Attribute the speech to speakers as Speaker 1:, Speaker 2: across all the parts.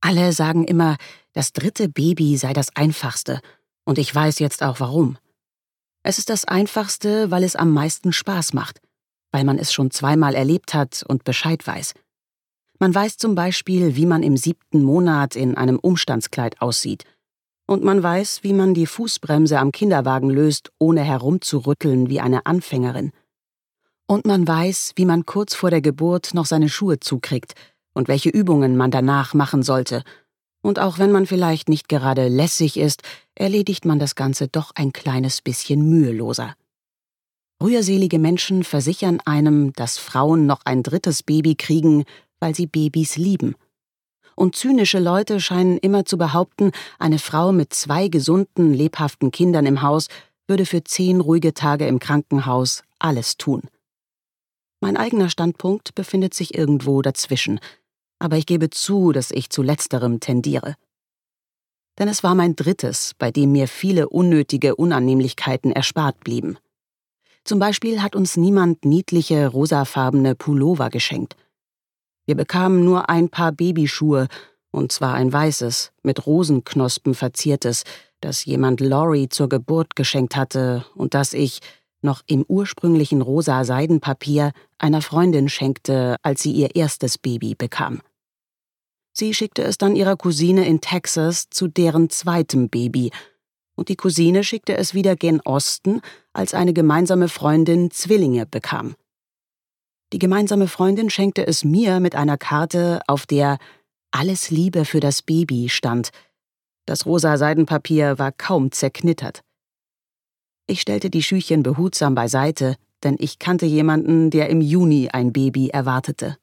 Speaker 1: Alle sagen immer, das 3. Baby sei das Einfachste. Und ich weiß jetzt auch warum. Es ist das Einfachste, weil es am meisten Spaß macht. Weil man es schon 2-mal erlebt hat und Bescheid weiß. Man weiß zum Beispiel, wie man im 7. Monat in einem Umstandskleid aussieht. Und man weiß, wie man die Fußbremse am Kinderwagen löst, ohne herumzurütteln wie eine Anfängerin. Und man weiß, wie man kurz vor der Geburt noch seine Schuhe zukriegt und welche Übungen man danach machen sollte. Und auch wenn man vielleicht nicht gerade lässig ist, erledigt man das Ganze doch ein kleines bisschen müheloser. Rührselige Menschen versichern einem, dass Frauen noch ein 3. Baby kriegen, weil sie Babys lieben. Und zynische Leute scheinen immer zu behaupten, eine Frau mit 2 gesunden, lebhaften Kindern im Haus würde für 10 ruhige Tage im Krankenhaus alles tun. Mein eigener Standpunkt befindet sich irgendwo dazwischen, aber ich gebe zu, dass ich zu letzterem tendiere. Denn es war mein 3., bei dem mir viele unnötige Unannehmlichkeiten erspart blieben. Zum Beispiel hat uns niemand niedliche, rosafarbene Pullover geschenkt. Wir bekamen nur ein Paar Babyschuhe, und zwar ein weißes, mit Rosenknospen verziertes, das jemand Laurie zur Geburt geschenkt hatte und das ich, noch im ursprünglichen rosa Seidenpapier, einer Freundin schenkte, als sie ihr erstes Baby bekam. Sie schickte es dann ihrer Cousine in Texas zu deren 2. Baby, und die Cousine schickte es wieder gen Osten, als eine gemeinsame Freundin Zwillinge bekam. Die gemeinsame Freundin schenkte es mir mit einer Karte, auf der »Alles Liebe für das Baby« stand. Das rosa Seidenpapier war kaum zerknittert. Ich stellte die Schüchchen behutsam beiseite, denn ich kannte jemanden, der im Juni ein Baby erwartete.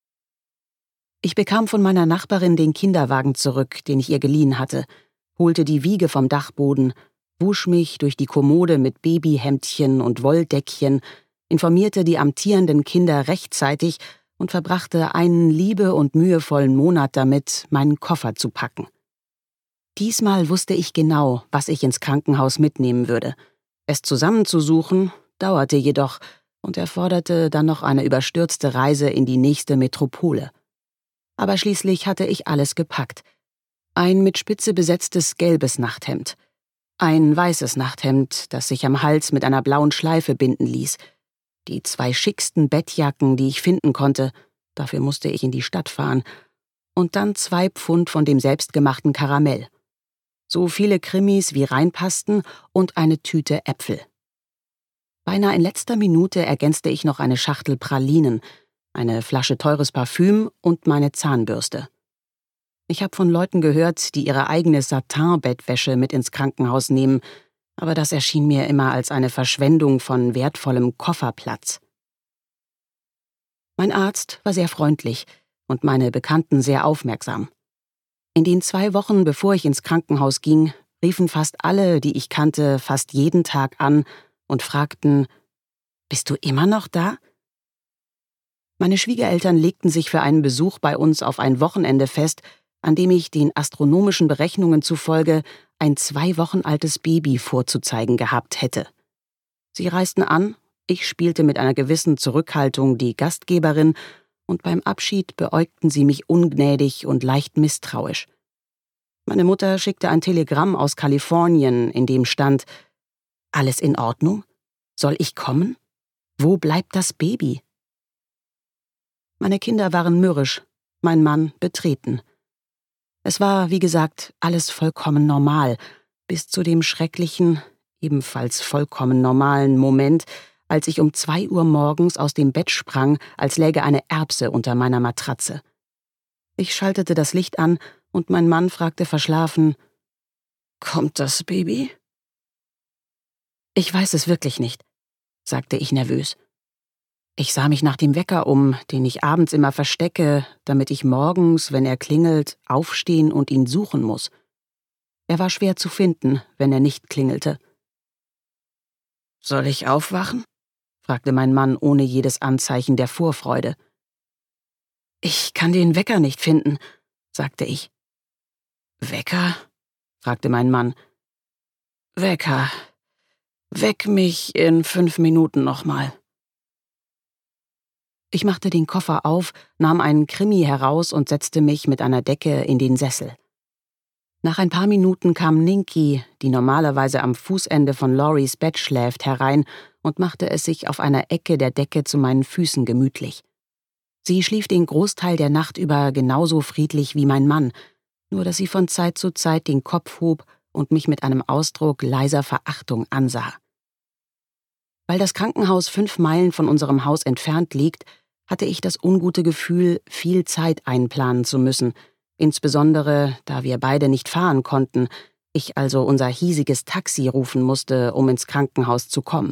Speaker 1: Ich bekam von meiner Nachbarin den Kinderwagen zurück, den ich ihr geliehen hatte, holte die Wiege vom Dachboden, wusch mich durch die Kommode mit Babyhemdchen und Wolldeckchen, informierte die amtierenden Kinder rechtzeitig und verbrachte einen liebe- und mühevollen Monat damit, meinen Koffer zu packen. Diesmal wusste ich genau, was ich ins Krankenhaus mitnehmen würde. Es zusammenzusuchen dauerte jedoch und erforderte dann noch eine überstürzte Reise in die nächste Metropole. Aber schließlich hatte ich alles gepackt. Ein mit Spitze besetztes gelbes Nachthemd. Ein weißes Nachthemd, das sich am Hals mit einer blauen Schleife binden ließ. Die 2 schicksten Bettjacken, die ich finden konnte, dafür musste ich in die Stadt fahren. Und dann 2 Pfund von dem selbstgemachten Karamell. So viele Krimis wie reinpassten und eine Tüte Äpfel. Beinahe in letzter Minute ergänzte ich noch eine Schachtel Pralinen, eine Flasche teures Parfüm und meine Zahnbürste. Ich habe von Leuten gehört, die ihre eigene Satin-Bettwäsche mit ins Krankenhaus nehmen, aber das erschien mir immer als eine Verschwendung von wertvollem Kofferplatz. Mein Arzt war sehr freundlich und meine Bekannten sehr aufmerksam. In den 2 Wochen, bevor ich ins Krankenhaus ging, riefen fast alle, die ich kannte, fast jeden Tag an und fragten: »Bist du immer noch da?« Meine Schwiegereltern legten sich für einen Besuch bei uns auf ein Wochenende fest, an dem ich den astronomischen Berechnungen zufolge ein 2 Wochen altes Baby vorzuzeigen gehabt hätte. Sie reisten an, ich spielte mit einer gewissen Zurückhaltung die Gastgeberin, und beim Abschied beäugten sie mich ungnädig und leicht misstrauisch. Meine Mutter schickte ein Telegramm aus Kalifornien, in dem stand: »Alles in Ordnung? Soll ich kommen? Wo bleibt das Baby?« Meine Kinder waren mürrisch, mein Mann betreten. Es war, wie gesagt, alles vollkommen normal, bis zu dem schrecklichen, ebenfalls vollkommen normalen Moment, als ich um 2 Uhr morgens aus dem Bett sprang, als läge eine Erbse unter meiner Matratze. Ich schaltete das Licht an und mein Mann fragte verschlafen: »Kommt das Baby?« »Ich weiß es wirklich nicht«, sagte ich nervös. Ich sah mich nach dem Wecker um, den ich abends immer verstecke, damit ich morgens, wenn er klingelt, aufstehen und ihn suchen muss. Er war schwer zu finden, wenn er nicht klingelte. »Soll ich aufwachen?« fragte mein Mann ohne jedes Anzeichen der Vorfreude. »Ich kann den Wecker nicht finden«, sagte ich. »Wecker?« fragte mein Mann. »Wecker. Weck mich in 5 Minuten nochmal.« Ich machte den Koffer auf, nahm einen Krimi heraus und setzte mich mit einer Decke in den Sessel. Nach ein paar Minuten kam Ninky, die normalerweise am Fußende von Laurys Bett schläft, herein und machte es sich auf einer Ecke der Decke zu meinen Füßen gemütlich. Sie schlief den Großteil der Nacht über genauso friedlich wie mein Mann, nur dass sie von Zeit zu Zeit den Kopf hob und mich mit einem Ausdruck leiser Verachtung ansah. Weil das Krankenhaus 5 Meilen von unserem Haus entfernt liegt, hatte ich das ungute Gefühl, viel Zeit einplanen zu müssen, insbesondere da wir beide nicht fahren konnten, ich also unser hiesiges Taxi rufen musste, um ins Krankenhaus zu kommen.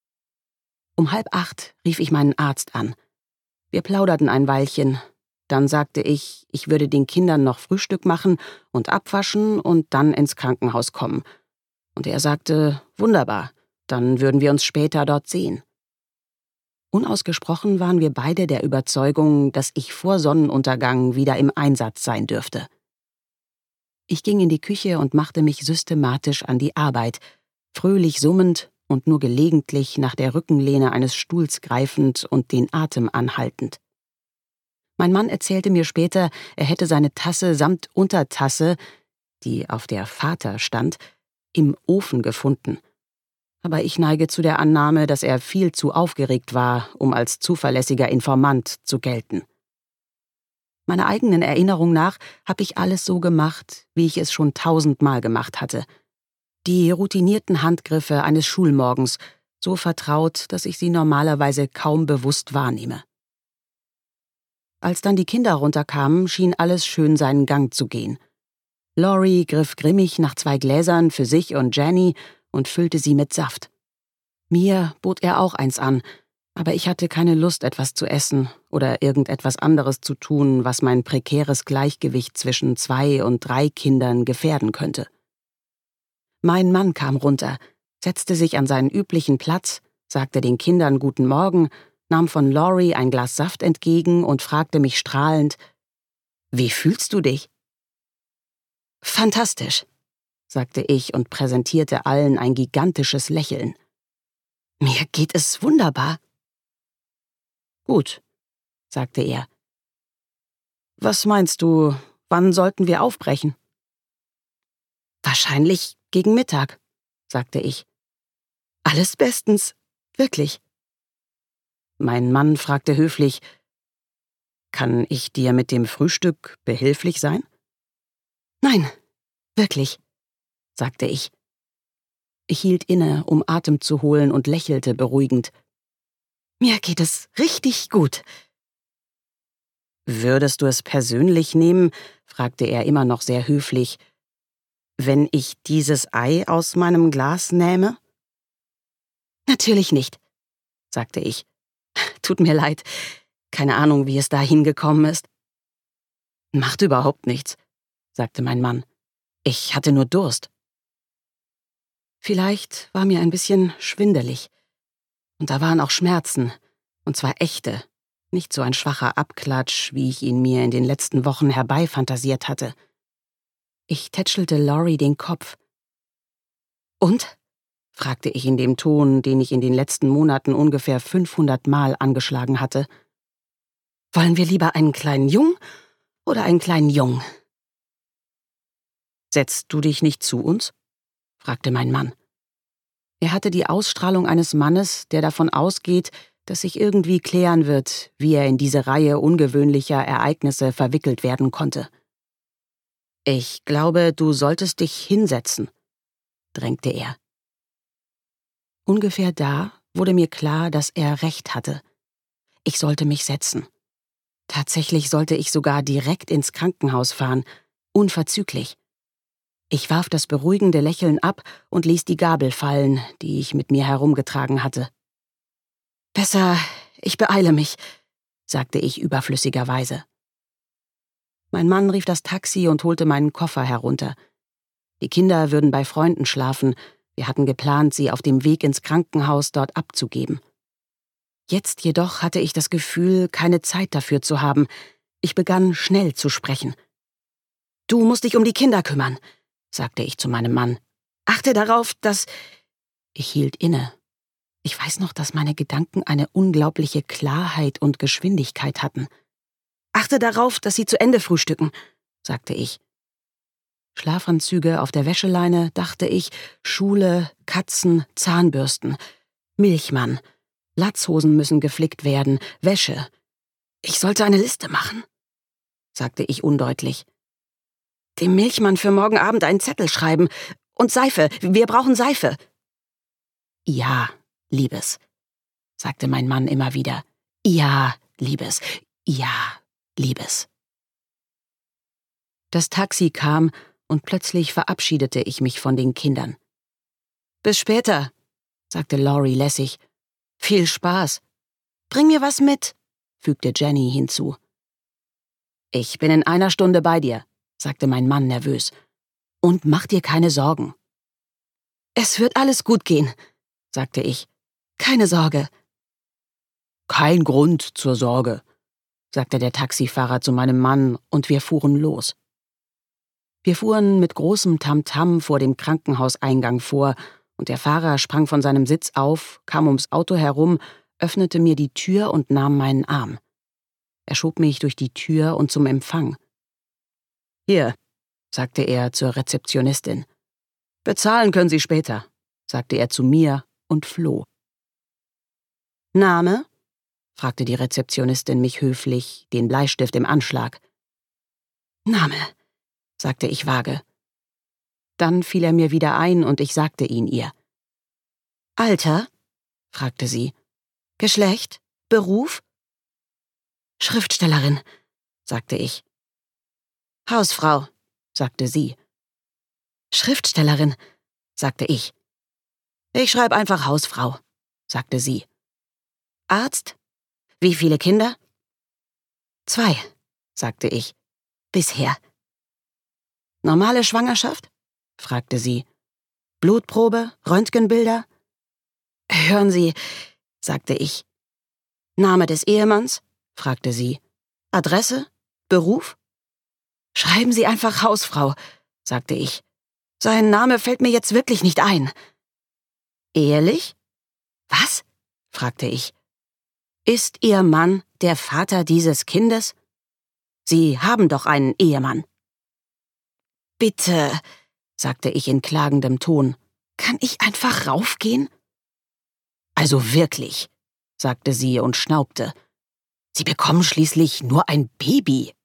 Speaker 1: Um 7:30 rief ich meinen Arzt an. Wir plauderten ein Weilchen. Dann sagte ich würde den Kindern noch Frühstück machen und abwaschen und dann ins Krankenhaus kommen. Und er sagte, wunderbar, dann würden wir uns später dort sehen. Unausgesprochen waren wir beide der Überzeugung, dass ich vor Sonnenuntergang wieder im Einsatz sein dürfte. Ich ging in die Küche und machte mich systematisch an die Arbeit, fröhlich summend und nur gelegentlich nach der Rückenlehne eines Stuhls greifend und den Atem anhaltend. Mein Mann erzählte mir später, er hätte seine Tasse samt Untertasse, die auf der Vater stand, im Ofen gefunden. Aber ich neige zu der Annahme, dass er viel zu aufgeregt war, um als zuverlässiger Informant zu gelten. Meiner eigenen Erinnerung nach habe ich alles so gemacht, wie ich es schon 1000-mal gemacht hatte. Die routinierten Handgriffe eines Schulmorgens, so vertraut, dass ich sie normalerweise kaum bewusst wahrnehme. Als dann die Kinder runterkamen, schien alles schön seinen Gang zu gehen. Laurie griff grimmig nach 2 Gläsern für sich und Jenny und füllte sie mit Saft. Mir bot er auch eins an, aber ich hatte keine Lust, etwas zu essen oder irgendetwas anderes zu tun, was mein prekäres Gleichgewicht zwischen 2 und 3 Kindern gefährden könnte. Mein Mann kam runter, setzte sich an seinen üblichen Platz, sagte den Kindern Guten Morgen, nahm von Laurie ein Glas Saft entgegen und fragte mich strahlend, »Wie fühlst du dich?« »Fantastisch«, sagte ich und präsentierte allen ein gigantisches Lächeln. »Mir geht es wunderbar.« »Gut«, sagte er. »Was meinst du, wann sollten wir aufbrechen?« »Wahrscheinlich gegen Mittag«, sagte ich. »Alles bestens, wirklich.« Mein Mann fragte höflich, »Kann ich dir mit dem Frühstück behilflich sein?« »Nein, wirklich«, sagte ich. Ich hielt inne, um Atem zu holen und lächelte beruhigend. »Mir geht es richtig gut.« »Würdest du es persönlich nehmen?«, fragte er immer noch sehr höflich, »wenn ich dieses Ei aus meinem Glas nähme?« »Natürlich nicht«, sagte ich. »Tut mir leid. Keine Ahnung, wie es da hingekommen ist.« »Macht überhaupt nichts«, sagte mein Mann. »Ich hatte nur Durst.« Vielleicht war mir ein bisschen schwindelig. Und da waren auch Schmerzen, und zwar echte, nicht so ein schwacher Abklatsch, wie ich ihn mir in den letzten Wochen herbeifantasiert hatte. Ich tätschelte Laurie den Kopf. »Und?«, fragte ich in dem Ton, den ich in den letzten Monaten ungefähr 500 Mal angeschlagen hatte. »Wollen wir lieber einen kleinen Jungen oder einen kleinen Jungen?« »Setzt du dich nicht zu uns?«, fragte mein Mann. Er hatte die Ausstrahlung eines Mannes, der davon ausgeht, dass sich irgendwie klären wird, wie er in diese Reihe ungewöhnlicher Ereignisse verwickelt werden konnte. »Ich glaube, du solltest dich hinsetzen«, drängte er. Ungefähr da wurde mir klar, dass er recht hatte. Ich sollte mich setzen. Tatsächlich sollte ich sogar direkt ins Krankenhaus fahren, unverzüglich. Ich warf das beruhigende Lächeln ab und ließ die Gabel fallen, die ich mit mir herumgetragen hatte. »Besser, ich beeile mich«, sagte ich überflüssigerweise. Mein Mann rief das Taxi und holte meinen Koffer herunter. Die Kinder würden bei Freunden schlafen. Wir hatten geplant, sie auf dem Weg ins Krankenhaus dort abzugeben. Jetzt jedoch hatte ich das Gefühl, keine Zeit dafür zu haben. Ich begann schnell zu sprechen. »Du musst dich um die Kinder kümmern«, sagte ich zu meinem Mann. »Achte darauf, dass...« Ich hielt inne. Ich weiß noch, dass meine Gedanken eine unglaubliche Klarheit und Geschwindigkeit hatten. »Achte darauf, dass Sie zu Ende frühstücken«, sagte ich. Schlafanzüge auf der Wäscheleine, dachte ich, Schule, Katzen, Zahnbürsten, Milchmann, Latzhosen müssen geflickt werden, Wäsche. Ich sollte eine Liste machen, sagte ich undeutlich. Dem Milchmann für morgen Abend einen Zettel schreiben. Und Seife, wir brauchen Seife. Ja, Liebes, sagte mein Mann immer wieder. Ja, Liebes, ja, Liebes. Das Taxi kam und plötzlich verabschiedete ich mich von den Kindern. Bis später, sagte Laurie lässig. Viel Spaß. Bring mir was mit, fügte Jenny hinzu. Ich bin in 1 Stunde bei dir, sagte mein Mann nervös. Und mach dir keine Sorgen. Es wird alles gut gehen, sagte ich. Keine Sorge. Kein Grund zur Sorge, sagte der Taxifahrer zu meinem Mann, und wir fuhren los. Wir fuhren mit großem Tamtam vor dem Krankenhauseingang vor, und der Fahrer sprang von seinem Sitz auf, kam ums Auto herum, öffnete mir die Tür und nahm meinen Arm. Er schob mich durch die Tür und zum Empfang. »Hier«, sagte er zur Rezeptionistin. »Bezahlen können Sie später«, sagte er zu mir und floh. »Name?«, fragte die Rezeptionistin mich höflich, den Bleistift im Anschlag. »Name«, sagte ich vage. Dann fiel er mir wieder ein und ich sagte ihn ihr. »Alter?«, fragte sie. »Geschlecht? Beruf?« »Schriftstellerin«, sagte ich. »Hausfrau«, sagte sie. »Schriftstellerin«, sagte ich. »Ich schreibe einfach Hausfrau«, sagte sie. »Arzt? Wie viele Kinder?« »2«, sagte ich. »Bisher.« »Normale Schwangerschaft?«, fragte sie. »Blutprobe? Röntgenbilder?« »Hören Sie«, sagte ich. »Name des Ehemanns?«, fragte sie. »Adresse? Beruf?« »Schreiben Sie einfach Hausfrau«, sagte ich. »Sein Name fällt mir jetzt wirklich nicht ein.« »Ehelich?« »Was?«, fragte ich. »Ist Ihr Mann der Vater dieses Kindes? Sie haben doch einen Ehemann.« »Bitte«, sagte ich in klagendem Ton, »kann ich einfach raufgehen?« »Also wirklich«, sagte sie und schnaubte. »Sie bekommen schließlich nur ein Baby.«